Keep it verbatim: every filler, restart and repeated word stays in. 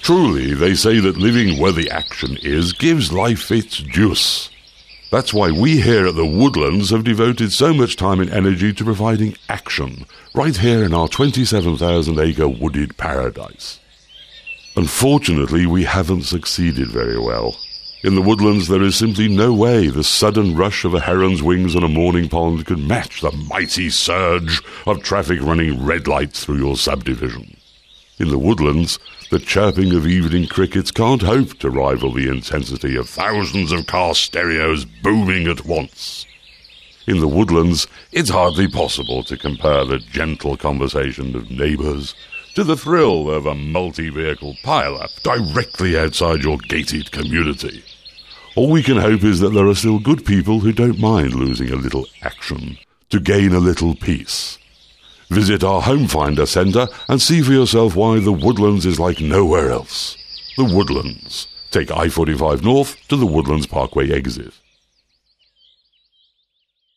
Truly, they say that living where the action is gives life its juice. That's why we here at the Woodlands have devoted so much time and energy to providing action, right here in our twenty-seven thousand acre wooded paradise. Unfortunately, we haven't succeeded very well. In the Woodlands, there is simply no way the sudden rush of a heron's wings on a morning pond could match the mighty surge of traffic running red lights through your subdivision. In the Woodlands, the chirping of evening crickets can't hope to rival the intensity of thousands of car stereos booming at once. In the Woodlands, it's hardly possible to compare the gentle conversation of neighbours to the thrill of a multi-vehicle pile-up directly outside your gated community. All we can hope is that there are still good people who don't mind losing a little action to gain a little peace. Visit our Home Finder Centre and see for yourself why the Woodlands is like nowhere else. The Woodlands. Take I forty-five North to the Woodlands Parkway exit.